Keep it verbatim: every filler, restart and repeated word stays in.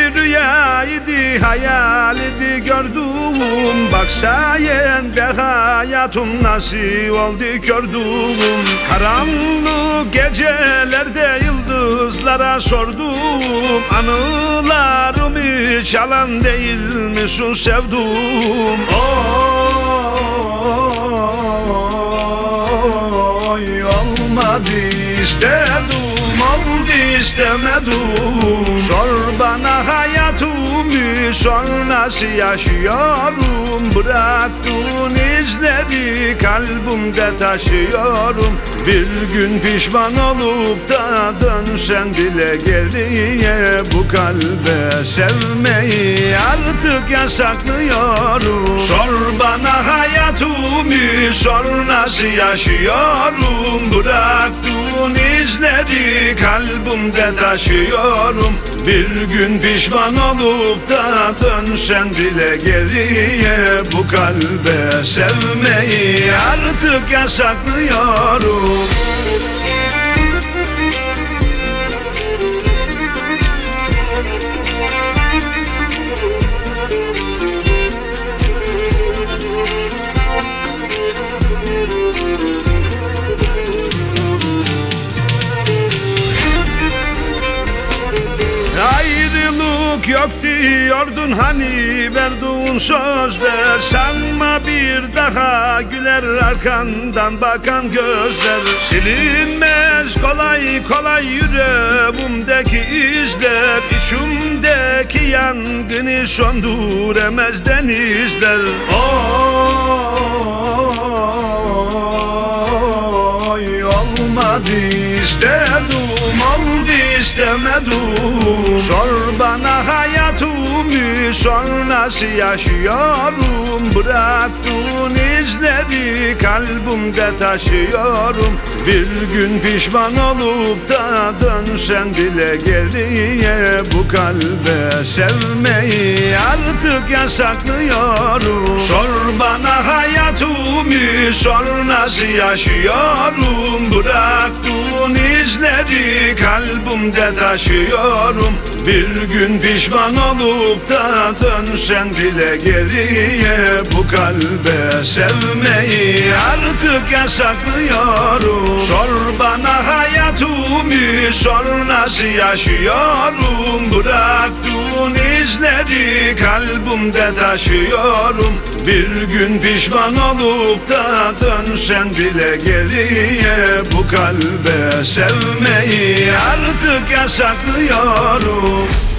rüya idi, hayal idi gördüğüm. Bak sayende hayatım nasıl oldu gördüğüm. Karanlık gecelerde yıldızlara sordum. Anılarımı çalan değil misin sevduğum? Oy, olmadı istedim, oldu istemedim. Sor bana hayatımı, sor nasıl yaşıyorum. Bıraktığın izleri kalbimde taşıyorum. Bir gün pişman olup da dönsen bile geriye, bu kalbe sevmeyi artık yasaklıyorum. Sor bana hayatımı, sor nasıl yaşıyorum. Bıraktığın izleri kalbimde taşıyorum. Bir gün pişman olup da dönsen bile geriye, bu kalbe sevmeyi artık yasaklıyorum. Ayrılık yok diyordun hani, verdiğin sözler. Sanma bir daha güler arkandan bakan gözler. Silinmez kolay kolay yüreğimdeki izler. İçimdeki yangını söndüremez denizler. Oy, olmadı istedim, oldu istemedim. Sor bana hayatımı, sor nasıl yaşıyorum. Bıraktığın izleri kalbimde taşıyorum. Bir gün pişman olup da dönsen bile geriye, bu kalbe sevmeyi artık yasaklıyorum. Sor bana hayatımı, sor nasıl yaşıyorum. Bıraktığın izleri kalbimde taşıyorum. Bir gün pişman olup da dönsen bile geriye, bu kalbe sevmeyi artık yasaklıyorum. Sor bana hayatımı, sor nasıl yaşıyorum. Bıraktığın izleri kalbimde taşıyorum. Bir gün pişman olup da dönsen bile geriye, bu kalbe sevmeyi artık yasaklıyorum.